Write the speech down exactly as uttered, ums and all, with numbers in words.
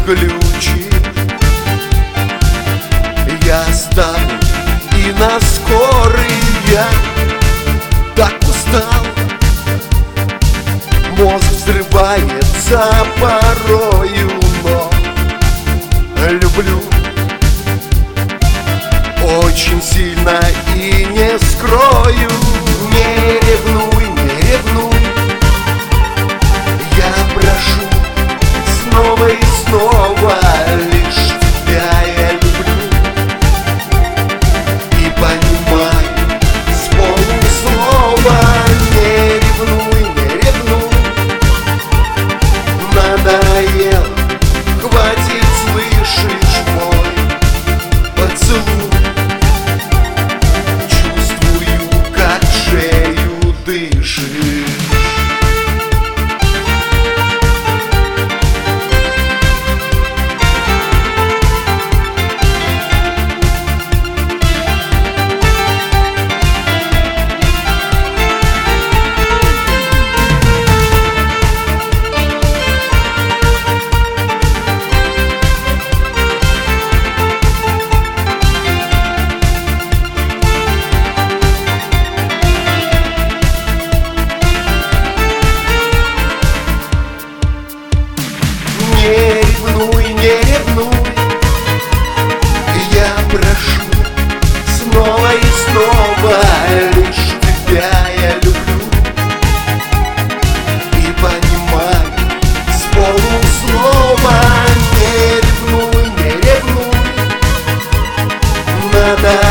ключи. Я стану и на скорый я так устал. Мозг взрывается порою, но люблю очень сильно и не скрою. Не ревнуй, не ревнуй, я прошу снова и снова. Лишь тебя я люблю и понимаю с полуслова. Не ревнуй, не ревнуй, надоел, хватит, слышишь мой поцелуй. Не ревнуй, не ревнуй, я прошу снова и снова. Лишь тебя я люблю и понимаю с полуслова. Не ревнуй, не ревнуй, надо